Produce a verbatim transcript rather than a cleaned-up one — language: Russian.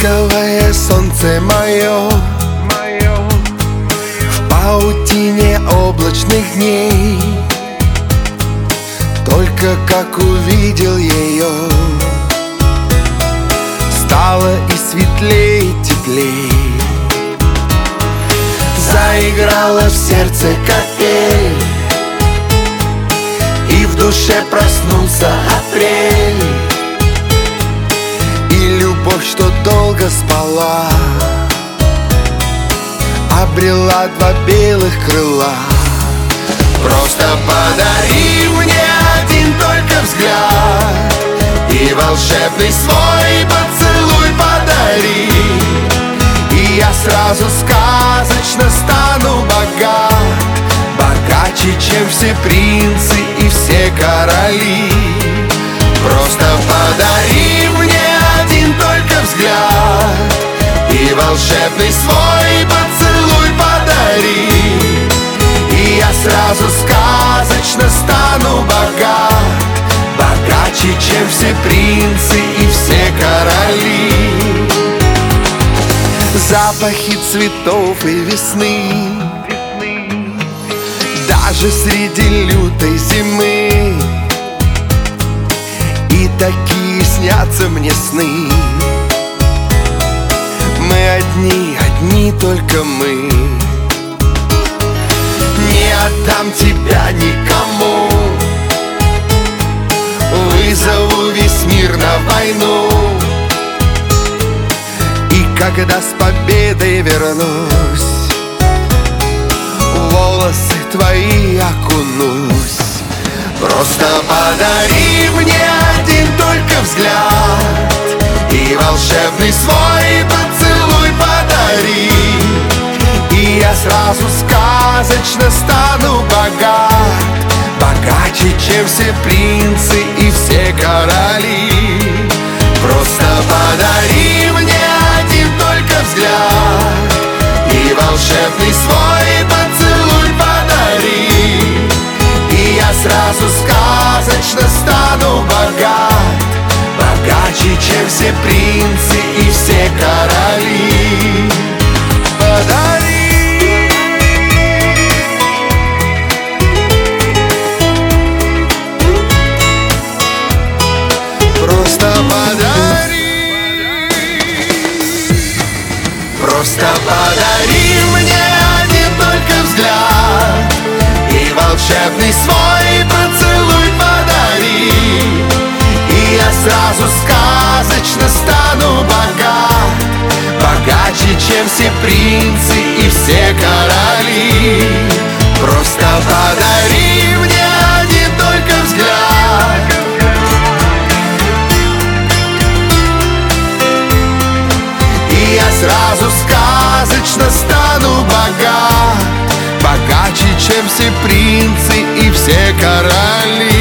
ласковое солнце мое, в паутине облачных дней. Только как увидел ее, стало и светлей, и теплей. Заиграла в сердце капель, и в душе проснулся апрель. И любовь, что долго спала, обрела два белых крыла. Просто подари мне один только взгляд, и волшебный свой поцелуй подари, и я сразу сказочно стану богат, богаче, чем все принцы и все короли. Просто подари мне один только взгляд, и волшебный свой поцелуй подари, и я сразу сказочно стану богат, богаче, чем все принцы и все короли. Запахи цветов и весны, даже среди лютой зимы, и такие снятся мне сны. Мы одни, одни только мы. Не отдам тебя никому, вызову весь мир на войну, и когда с победой вернусь, в волосы твои окунусь. Просто подари мне один только взгляд, и волшебный свой поцелуй подари, и я сразу сказочно стану богат, богаче, чем все принцы и все короли. Просто подари мне один только взгляд, и волшебный свой поцелуй подари, и я сразу сказочно стану богат, богаче, чем все принцы и все короли. Подари. Просто подари, просто подари мне один только взгляд, и волшебный свой поцелуй подари, и я сразу сказочно стану богат, богаче, чем все принцы и все короли. Просто подари мне один только взгляд, и я сразу сказочно стану богат, богаче, чем все принцы и все короли.